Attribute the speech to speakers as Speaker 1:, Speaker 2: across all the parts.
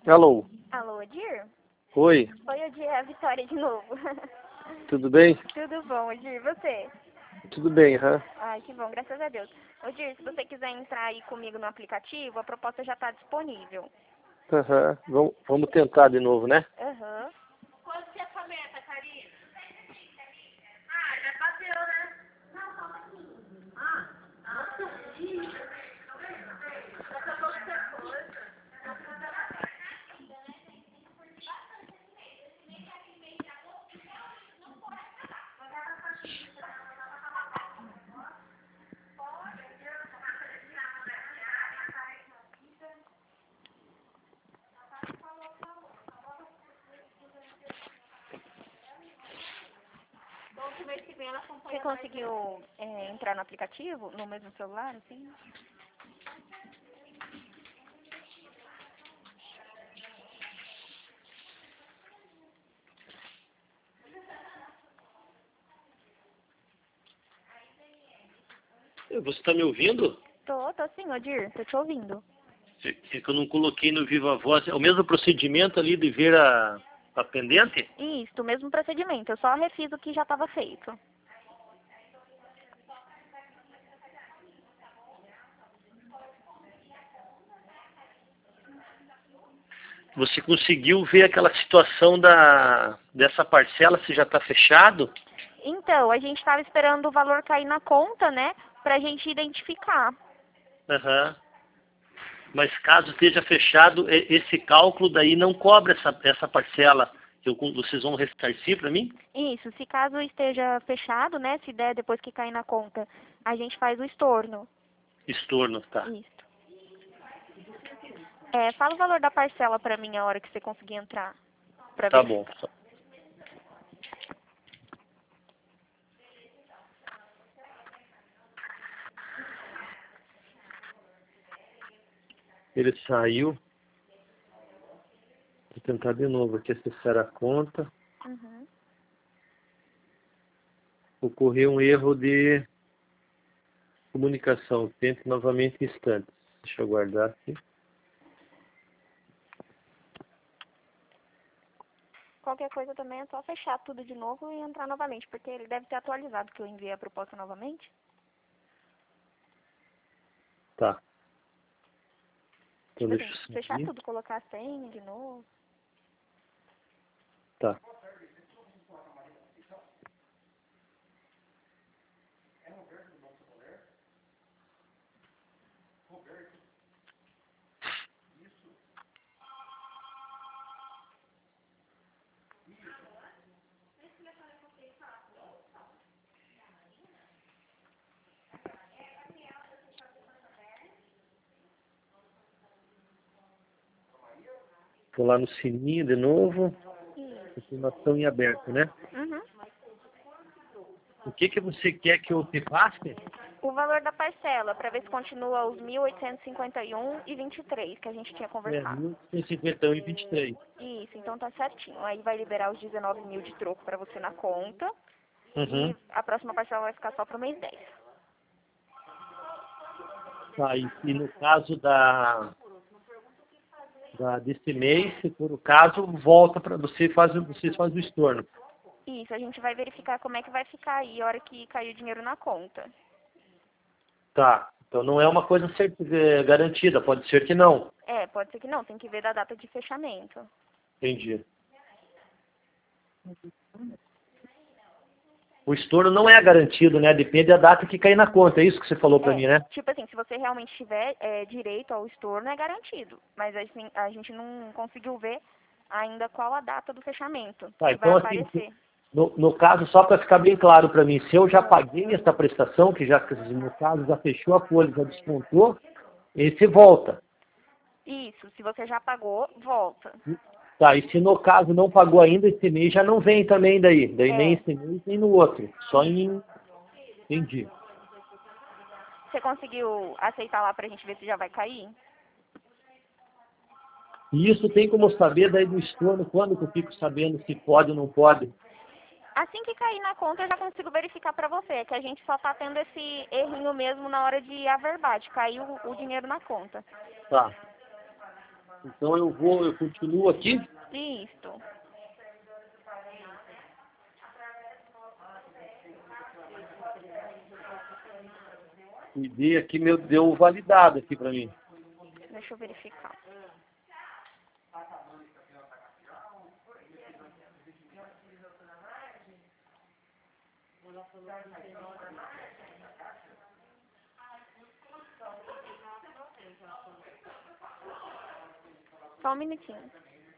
Speaker 1: Alô?
Speaker 2: Alô, Odir?
Speaker 1: Oi,
Speaker 2: Oi, Odir, é a Vitória de novo.
Speaker 1: tudo bem?
Speaker 2: Tudo bom, Odir, e você?
Speaker 1: Tudo bem, hã?
Speaker 2: Ai, que bom, graças a Deus. Odir, se você quiser entrar aí comigo no aplicativo, a proposta já está disponível.
Speaker 1: Aham, vamos tentar de novo, né?
Speaker 2: Aham.
Speaker 3: Quanto que é essa meta, Karina? Ah, já bateu, né? Não, só um pouquinho. Daqui a pouco você foi.
Speaker 2: Você conseguiu entrar no aplicativo, no mesmo celular, assim?
Speaker 1: Você está me ouvindo?
Speaker 2: Tô sim, Odir, tô te ouvindo.
Speaker 1: É que eu não coloquei no Viva Voz. É o mesmo procedimento ali de ver a pendente?
Speaker 2: Isso, o mesmo procedimento, eu só refiz o que já estava feito.
Speaker 1: Você conseguiu ver aquela situação dessa parcela, se já está fechado?
Speaker 2: Então, a gente estava esperando o valor cair na conta, né, pra gente identificar.
Speaker 1: Aham. Mas caso esteja fechado, esse cálculo daí não cobra essa parcela. Vocês vão ressarcir para mim?
Speaker 2: Isso, se caso esteja fechado, né, se der depois que cair na conta, a gente faz o estorno.
Speaker 1: Estorno, tá.
Speaker 2: Isso. Fala o valor da parcela pra mim a hora que você conseguir entrar, pra
Speaker 1: Tá bom.
Speaker 2: verificar.
Speaker 1: Ele saiu. Vou tentar de novo aqui acessar a conta.
Speaker 2: Uhum.
Speaker 1: Ocorreu um erro de comunicação. Tente novamente em instantes. Deixa eu guardar aqui.
Speaker 2: Qualquer coisa também é só fechar tudo de novo e entrar novamente, porque ele deve ter atualizado que eu enviei a proposta novamente.
Speaker 1: Tá. Então
Speaker 2: Tipo
Speaker 1: deixa
Speaker 2: assim,
Speaker 1: eu
Speaker 2: fechar
Speaker 1: seguir.
Speaker 2: tudo, colocar a senha de novo.
Speaker 1: Tá. Vou lá no sininho de novo. Informação em aberto, né?
Speaker 2: Uhum.
Speaker 1: O que você quer que eu te passe?
Speaker 2: O valor da parcela, pra ver se continua os 1.851,23 que a gente tinha
Speaker 1: É,
Speaker 2: conversado.
Speaker 1: 1.151,23.
Speaker 2: Isso, então tá certinho. Aí vai liberar os 19 mil de troco pra você na conta.
Speaker 1: Uhum.
Speaker 2: E a próxima parcela vai ficar só pro mês 10.
Speaker 1: Tá, e no caso desse mês, se for o caso, volta para vocês fazem o estorno.
Speaker 2: Isso, a gente vai verificar como é que vai ficar aí a hora que cair o dinheiro na conta.
Speaker 1: Tá. Então não é uma coisa garantida, pode ser que não.
Speaker 2: Pode ser que não, tem que ver da data de fechamento.
Speaker 1: Entendi. O estorno não é garantido, né? Depende da data que cair na conta. É isso que você falou para mim, né?
Speaker 2: Tipo assim, se você realmente tiver direito ao estorno, é garantido. Mas assim, a gente não conseguiu ver ainda qual a data do fechamento
Speaker 1: Tá,
Speaker 2: que vai
Speaker 1: então assim,
Speaker 2: aparecer.
Speaker 1: no caso, só para ficar bem claro para mim, se eu já paguei essa prestação, que já, no caso, já fechou a folha, já descontou, esse volta.
Speaker 2: Isso, se você já pagou, volta.
Speaker 1: Tá, e se no caso não pagou ainda, esse mês já não vem também daí. Daí nem esse mês, nem no outro. Só em... Entendi.
Speaker 2: Você conseguiu aceitar lá pra gente ver se já vai cair?
Speaker 1: E isso tem como saber daí do estorno, quando que eu fico sabendo se pode ou não pode?
Speaker 2: Assim que cair na conta, eu já consigo verificar pra você, que a gente só tá tendo esse errinho mesmo na hora de averbar, de cair o dinheiro na conta.
Speaker 1: Tá. Então eu continuo aqui.
Speaker 2: Isso.
Speaker 1: ID aqui deu validado aqui para mim.
Speaker 2: Deixa eu verificar. Só um minutinho.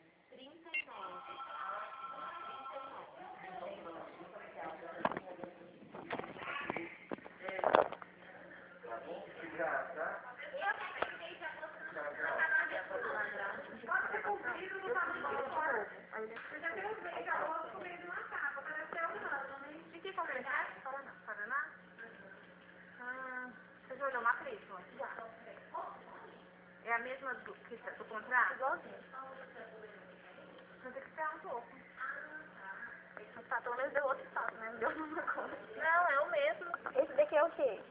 Speaker 3: Você já olhou uma matrícula? É a mesma do contrato? Igualzinho. Mas tem que esperar um pouco. Pelo menos deu outro estado, né? Não deu uma coisa. Não, é o mesmo.
Speaker 2: Esse daqui é o quê?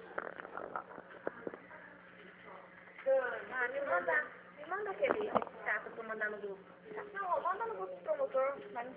Speaker 3: Me manda aquele status pra eu mandar no grupo. Não, manda no grupo do promotor.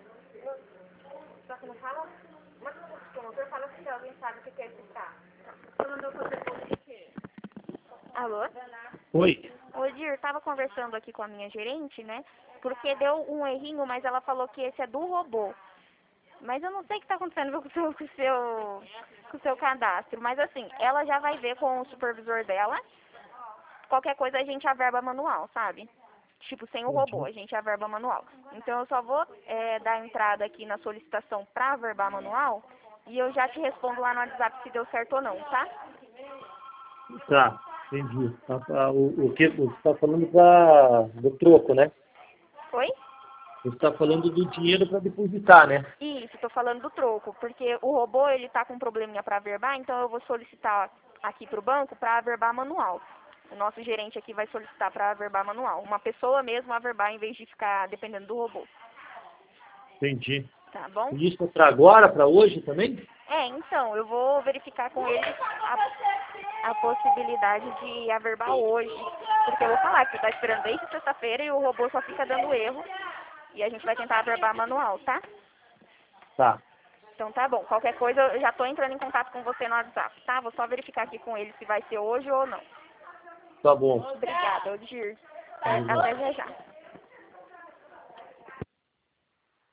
Speaker 3: Só que não fala. Manda no grupo do promotor, fala se alguém sabe o que é esse status. Você mandou fazer por quê?
Speaker 2: Alô?
Speaker 1: Oi.
Speaker 2: Ô, Dir, tava conversando aqui com a minha gerente, né? Porque deu um errinho, mas ela falou que esse é do robô. Mas eu não sei o que tá acontecendo com o seu cadastro. Mas assim, ela já vai ver com o supervisor dela. Qualquer coisa a gente averba manual, sabe? Tipo, sem o robô, a gente averba manual. Então eu só vou dar entrada aqui na solicitação pra averbar manual. E eu já te respondo lá no WhatsApp se deu certo ou não, tá?
Speaker 1: Tá, entendi. O que você está falando do troco, né?
Speaker 2: Oi?
Speaker 1: Você está falando do dinheiro para depositar, né?
Speaker 2: Isso, tô falando do troco, porque o robô, ele tá com um probleminha para averbar, então eu vou solicitar aqui pro banco para averbar manual. O nosso gerente aqui vai solicitar para averbar manual. Uma pessoa mesmo averbar em vez de ficar dependendo do robô.
Speaker 1: Entendi.
Speaker 2: Tá bom?
Speaker 1: E isso é para agora, para hoje também?
Speaker 2: Então, eu vou verificar com eles a possibilidade de averbar hoje. Porque eu vou falar que você tá esperando desde sexta-feira e o robô só fica dando erro. E a gente vai tentar averbar manual, tá?
Speaker 1: Tá.
Speaker 2: Então tá bom. Qualquer coisa, eu já tô entrando em contato com você no WhatsApp, tá? Vou só verificar aqui com eles se vai ser hoje ou não.
Speaker 1: Tá bom.
Speaker 2: Obrigada, Odir.
Speaker 1: Obrigado.
Speaker 2: Até já já.